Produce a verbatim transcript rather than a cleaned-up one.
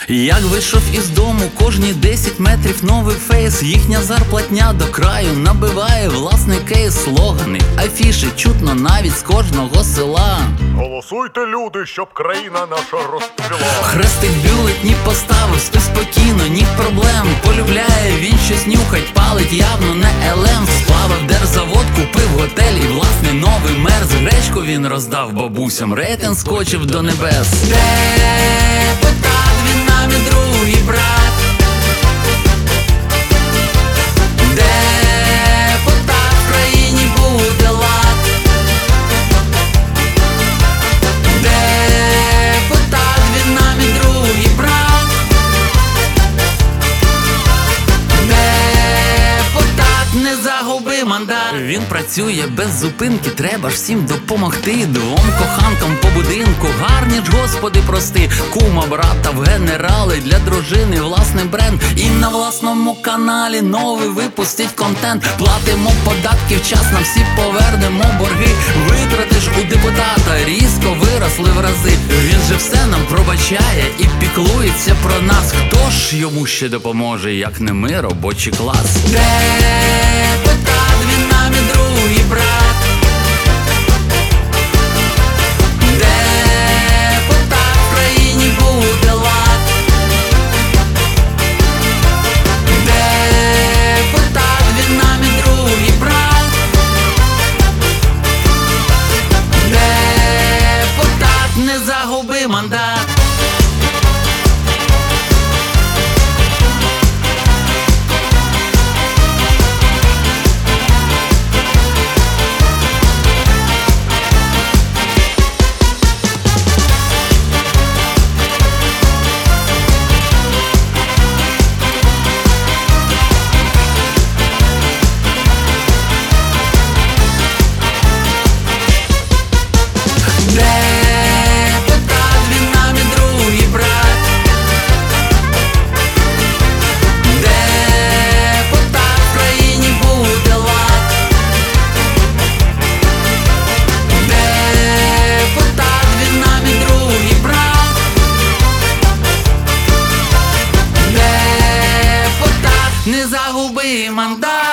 Як вийшов із дому, кожні десять метрів новий фейс. Їхня зарплатня до краю набиває власний кейс. Слогани, афіши чутно навіть з кожного села. Голосуйте, люди, щоб країна наша розцвіла. Хрестик бюлетні поставив, спи спокійно, ні проблем. Полюбляє він щось нюхать, палить, явно не елем. Сплавив держзавод, купив готель і власний новий мерз. Гречку він роздав бабусям, рейтинг скочив до небес. Депутат, він нам і другий брат. Депутат, в країні буде лад. Депутат, він нам і другий брат. Депутат, не загуби мандат. Він працює без зупинки, треба ж всім допомогти. Двом коханкам по будинку, гарні ж господи прости. Кума, брата в генерали, для дружини власний бренд. І на власному каналі новий випустить контент. Платимо податки вчасно, всі повернемо борги. Витрати ж у депутата різко виросли в рази. Він же все нам пробачає і піклується про нас. Хто ж йому ще допоможе, як не ми, робочий клас? Депутат, він нам і другий брат. Депутат, в країні буде лад. Депутат, він нам і другий брат. Депутат, не загуби мандат. Депутат, він нам і другий брат. Депутат, в країні буде лад. Депутат, він нам і другий брат. Депутат, не загуби мандат.